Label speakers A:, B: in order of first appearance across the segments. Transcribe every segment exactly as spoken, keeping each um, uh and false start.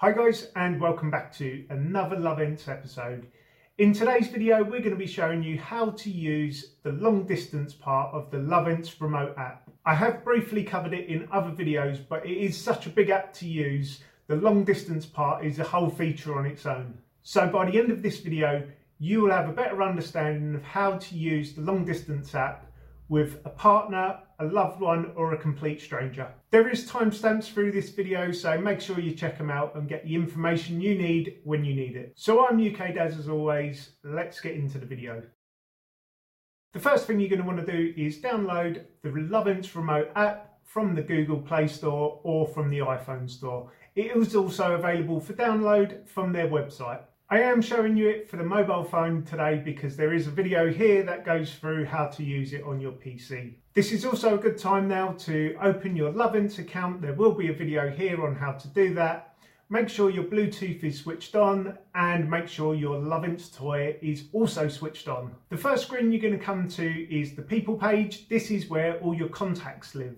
A: Hi guys, and welcome back to another Lovense episode. In today's video we're going to be showing you how to use the long distance part of the Lovense remote app. I have briefly covered it in other videos, but it is such a big app to use. The long distance part is a whole feature on its own. So by the end of this video you will have a better understanding of how to use the long distance app with a partner, a loved one, or a complete stranger. There is timestamps through this video, so make sure you check them out and get the information you need when you need it. So I'm U K Daz as always, let's get into the video. The first thing you're going to want to do is download the Lovense remote app from the Google Play Store or from the iPhone store. It is also available for download from their website. I am showing you it for the mobile phone today because there is a video here that goes through how to use it on your P C. This is also a good time now to open your Lovense account. There will be a video here on how to do that. Make sure your Bluetooth is switched on and make sure your Lovense toy is also switched on. The first screen you're going to come to is the people page. This is where all your contacts live.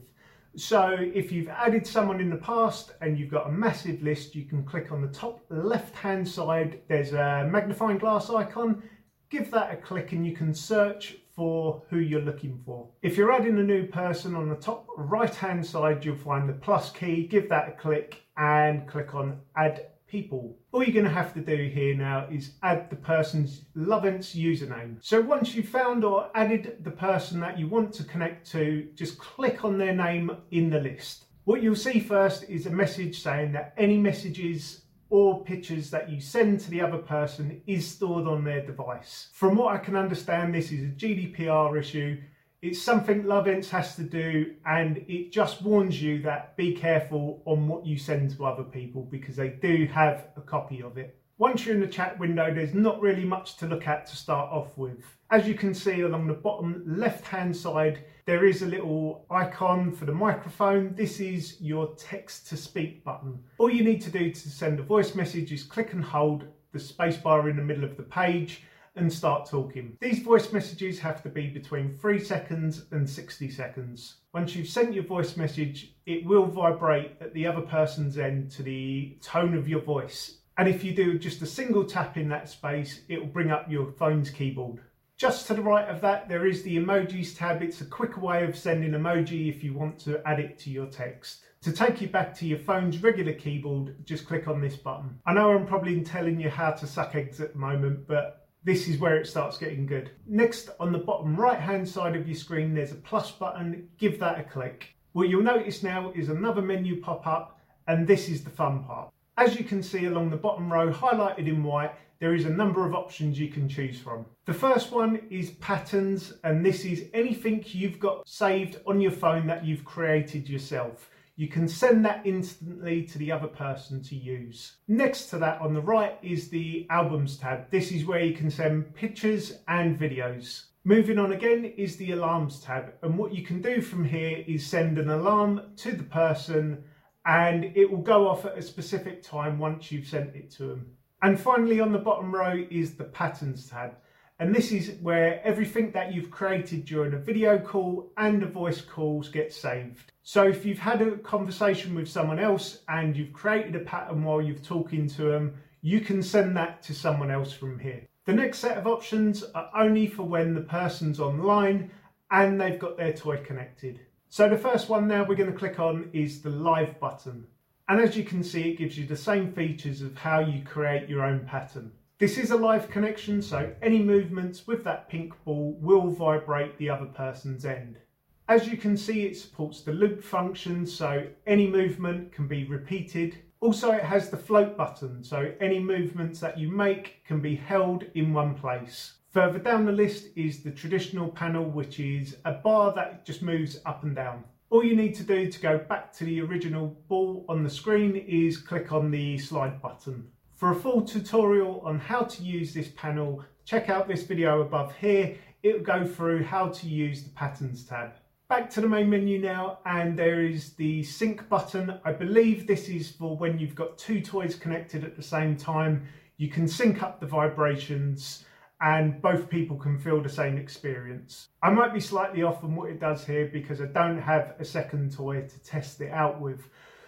A: So if you've added someone in the past and you've got a massive list, you can click on the top left hand side. There's a magnifying glass icon. Give that a click and you can search for who you're looking for. If you're adding a new person, on the top right hand side you'll find the plus key. Give that a click and click on add people. All you're going to have to do here now is add the person's Lovense username. So once you've found or added the person that you want to connect to, just click on their name in the list. What you'll see first is a message saying that any messages or pictures that you send to the other person is stored on their device. From what I can understand, this is a G D P R issue. It's something Lovense has to do, and it just warns you that be careful on what you send to other people because they do have a copy of it. Once you're in the chat window, there's not really much to look at to start off with. As you can see along the bottom left hand side, there is a little icon for the microphone. This is your text to speak button. All you need to do to send a voice message is click and hold the spacebar in the middle of the page and start talking. These voice messages have to be between three seconds and sixty seconds. Once you've sent your voice message, it will vibrate at the other person's end to the tone of your voice. And if you do just a single tap in that space, it will bring up your phone's keyboard. Just to the right of that, there is the emojis tab. It's a quicker way of sending emoji if you want to add it to your text. To take you back to your phone's regular keyboard, just click on this button. I know I'm probably telling you how to suck eggs at the moment, but this is where it starts getting good. Next, on the bottom right hand side of your screen, there's a plus button. Give that a click. What you'll notice now is another menu pop up, and this is the fun part. As you can see along the bottom row, highlighted in white, there is a number of options you can choose from. The first one is patterns, and this is anything you've got saved on your phone that you've created yourself. You can send that instantly to the other person to use. Next to that on the right is the albums tab. This is where you can send pictures and videos. Moving on again is the alarms tab, and what you can do from here is send an alarm to the person and it will go off at a specific time once you've sent it to them. And finally on the bottom row is the patterns tab. And this is where everything that you've created during a video call and a voice calls gets saved. So if you've had a conversation with someone else and you've created a pattern while you're talking to them, you can send that to someone else from here. The next set of options are only for when the person's online and they've got their toy connected. So the first one now we're going to click on is the live button. And as you can see, it gives you the same features of how you create your own pattern. This is a live connection, so any movements with that pink ball will vibrate the other person's end. As you can see, it supports the loop function, so any movement can be repeated. Also, it has the float button, so any movements that you make can be held in one place. Further down the list is the traditional panel, which is a bar that just moves up and down. All you need to do to go back to the original ball on the screen is click on the slide button. For a full tutorial on how to use this panel, check out this video above here. It will go through how to use the patterns tab. Back to the main menu now, and there is the sync button. I believe this is for when you've got two toys connected at the same time. You can sync up the vibrations and both people can feel the same experience. I might be slightly off on what it does here because I don't have a second toy to test it out with.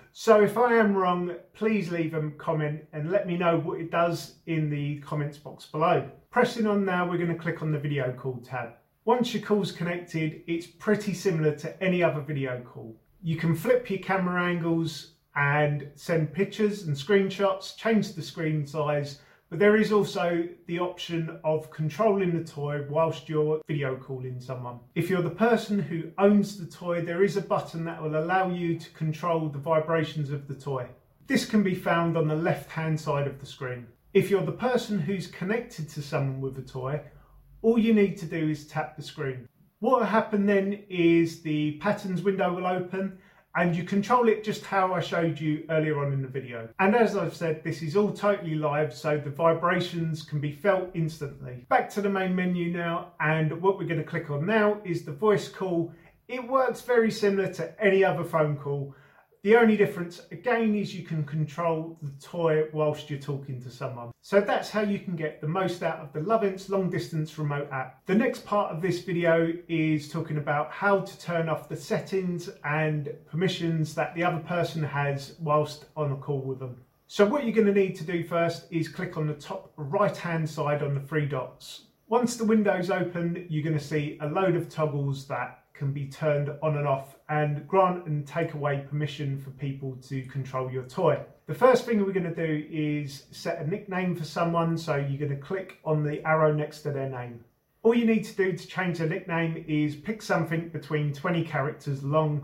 A: So if I am wrong, please leave a comment and let me know what it does in the comments box below. Pressing on now, we're going to click on the video call tab. Once your call's connected, it's pretty similar to any other video call. You can flip your camera angles and send pictures and screenshots, change the screen size, but there is also the option of controlling the toy whilst you're video calling someone. If you're the person who owns the toy, there is a button that will allow you to control the vibrations of the toy. This can be found on the left-hand side of the screen. If you're the person who's connected to someone with a toy, all you need to do is tap the screen. What will happen then is the patterns window will open and you control it just how I showed you earlier on in the video. And as I've said, this is all totally live, so the vibrations can be felt instantly. Back to the main menu now, and what we're going to click on now is the voice call. It works very similar to any other phone call. The only difference, again, is you can control the toy whilst you're talking to someone. So that's how you can get the most out of the Lovense long distance remote app. The next part of this video is talking about how to turn off the settings and permissions that the other person has whilst on a call with them. So what you're going to need to do first is click on the top right hand side on the three dots. Once the window's open, you're going to see a load of toggles that can be turned on and off and grant and take away permission for people to control your toy. The first thing we're going to do is set a nickname for someone, so you're going to click on the arrow next to their name. All you need to do to change their nickname is pick something between twenty characters long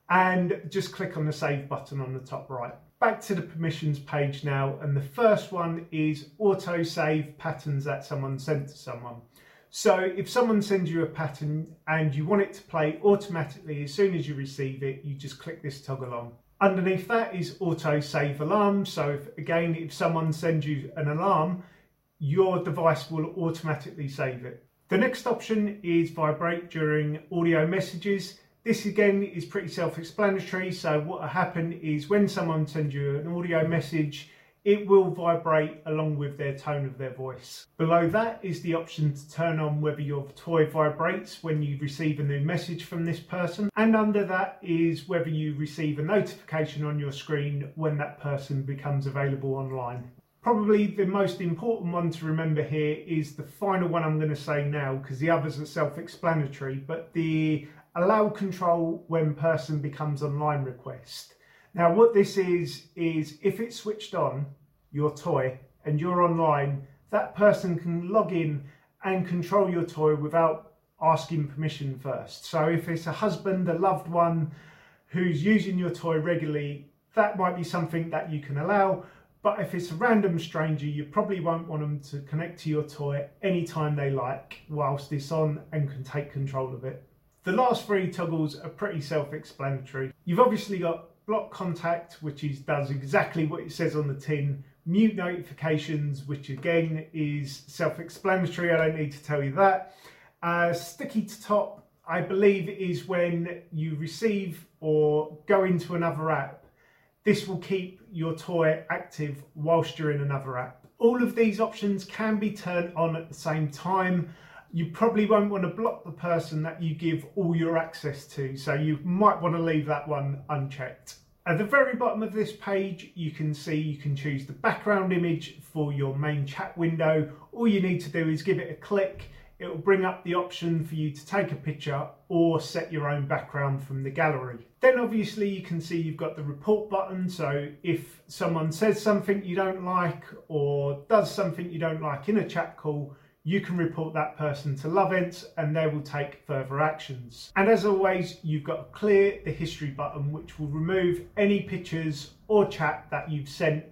A: and just click on the save button on the top right. Back to the permissions page now, and the first one is auto save patterns that someone sent to someone. So if someone sends you a pattern and you want it to play automatically as soon as you receive it, you just click this toggle on. Underneath that is auto save alarm. So if, again, if someone sends you an alarm, your device will automatically save it. The next option is vibrate during audio messages. This again is pretty self-explanatory. So what will happen is when someone sends you an audio message, it will vibrate along with their tone of their voice. Below that is the option to turn on whether your toy vibrates when you receive a new message from this person. And under that is whether you receive a notification on your screen when that person becomes available online. Probably the most important one to remember here is the final one I'm going to say now, because the others are self-explanatory, but the allow control when person becomes online request. Now what this is, is if it's switched on, your toy, and you're online, that person can log in and control your toy without asking permission first. So if it's a husband, a loved one who's using your toy regularly, that might be something that you can allow. But if it's a random stranger, you probably won't want them to connect to your toy anytime they like whilst it's on and can take control of it. The last three toggles are pretty self-explanatory. You've obviously got block contact, which is does exactly what it says on the tin. Mute notifications, which again is self-explanatory, I don't need to tell you that. Uh, sticky to top, I believe, is when you receive or go into another app. This will keep your toy active whilst you're in another app. All of these options can be turned on at the same time. You probably won't want to block the person that you give all your access to, so you might want to leave that one unchecked. At the very bottom of this page, you can see you can choose the background image for your main chat window. All you need to do is give it a click. It will bring up the option for you to take a picture or set your own background from the gallery. Then obviously you can see you've got the report button, so if someone says something you don't like or does something you don't like in a chat call, you can report that person to Lovense and they will take further actions. And as always, you've got to clear the history button, which will remove any pictures or chat that you've sent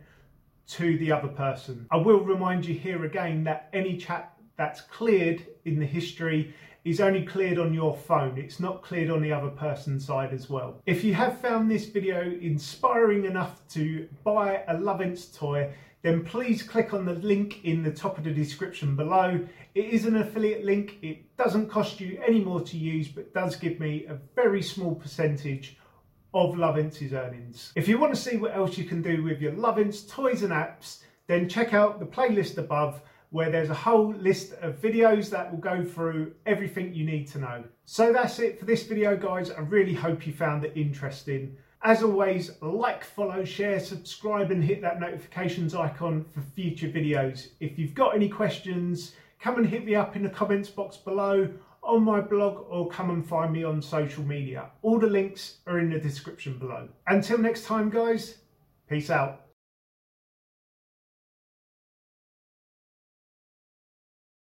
A: to the other person. I will remind you here again that any chat that's cleared in the history is only cleared on your phone. It's not cleared on the other person's side as well. If you have found this video inspiring enough to buy a Lovense toy, then please click on the link in the top of the description below. It is an affiliate link. It doesn't cost you any more to use, but does give me a very small percentage of Lovense's earnings. If you want to see what else you can do with your Lovense toys and apps, then check out the playlist above, where there's a whole list of videos that will go through everything you need to know. So that's it for this video, guys. I really hope you found it interesting. As always, like, follow, share, subscribe and hit that notifications icon for future videos. If you've got any questions, come and hit me up in the comments box below, on my blog, or come and find me on social media. All the links are in the description below. Until next time guys, peace out.